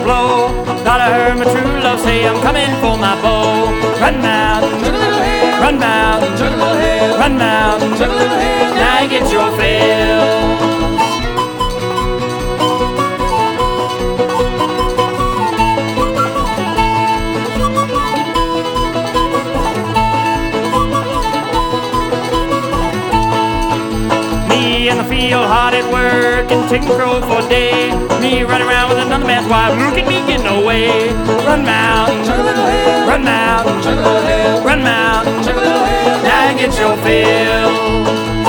blow. Thought I heard my true love say I'm coming for my bow. Run mountain, run mountain, run mountain, now you get your fill. In the field, hard at work and taking crow for a day. Me running around with another man's wife. Look at me getting away. Run mountain, run mountain, run mountain, now you get your fill.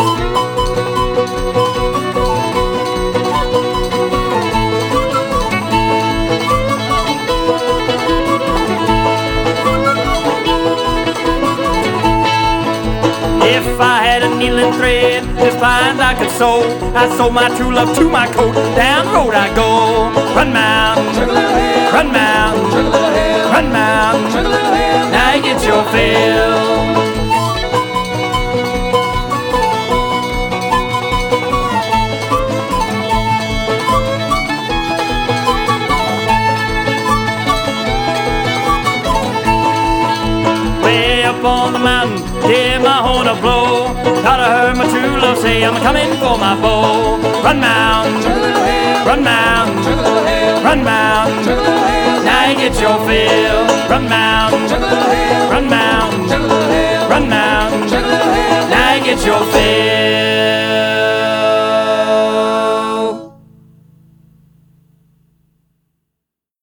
If I had a needle and thread as fine as I could sew, I'd sew my true love to my coat. Down the road I go. Run mountain, run mountain, run mountain, now you get your fill. Up on the mountain, hear my horn a blow. Thought I heard my true love say I'm coming for my bow. Run mountain, run mountain, run mountain, now you get your fill. Run mountain, run mountain, run mountain, now you get your fill.